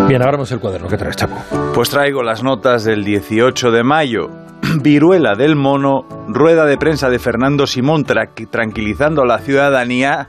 Bien, abramos el cuaderno. ¿Qué traes, Chapo? Pues traigo las notas del 18 de mayo. Viruela del mono, rueda de prensa de Fernando Simón tranquilizando a la ciudadanía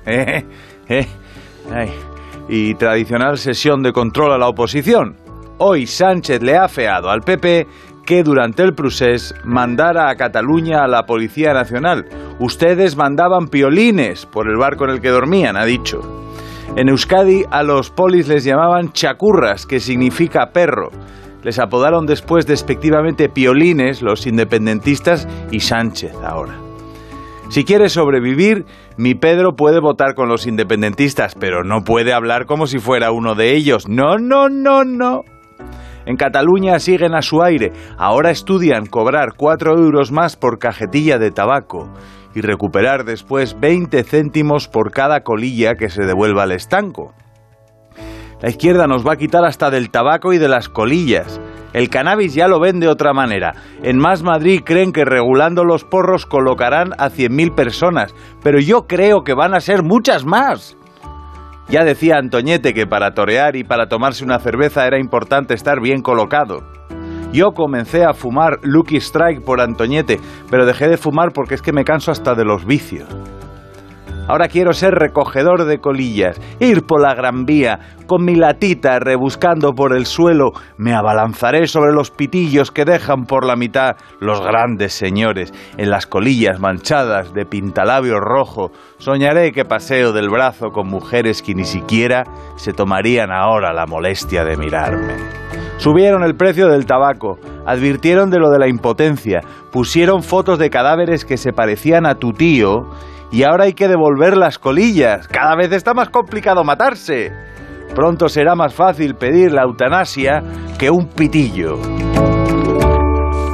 y tradicional sesión de control a la oposición. Hoy Sánchez le ha afeado al PP que durante el procés mandara a Cataluña a la Policía Nacional. Ustedes mandaban piolines por el barco en el que dormían, ha dicho. En Euskadi a los polis les llamaban chacurras, que significa perro. Les apodaron después despectivamente piolines los independentistas y Sánchez ahora. Si quiere sobrevivir, mi Pedro puede votar con los independentistas, pero no puede hablar como si fuera uno de ellos. No, no, no, no. En Cataluña siguen a su aire. Ahora estudian cobrar 4 euros más por cajetilla de tabaco y recuperar después 20 céntimos por cada colilla que se devuelva al estanco. La izquierda nos va a quitar hasta del tabaco y de las colillas. El cannabis ya lo ven de otra manera. En Más Madrid creen que regulando los porros colocarán a 100.000 personas, pero yo creo que van a ser muchas más. Ya decía Antoñete que para torear y para tomarse una cerveza era importante estar bien colocado. Yo comencé a fumar Lucky Strike por Antoñete, pero dejé de fumar porque es que me canso hasta de los vicios. Ahora quiero ser recogedor de colillas, ir por la Gran Vía, con mi latita rebuscando por el suelo, me abalanzaré sobre los pitillos que dejan por la mitad los grandes señores, en las colillas manchadas de pintalabio rojo, soñaré que paseo del brazo con mujeres que ni siquiera se tomarían ahora la molestia de mirarme. Subieron el precio del tabaco, advirtieron de lo de la impotencia, pusieron fotos de cadáveres que se parecían a tu tío. Y ahora hay que devolver las colillas. Cada vez está más complicado matarse. Pronto será más fácil pedir la eutanasia que un pitillo.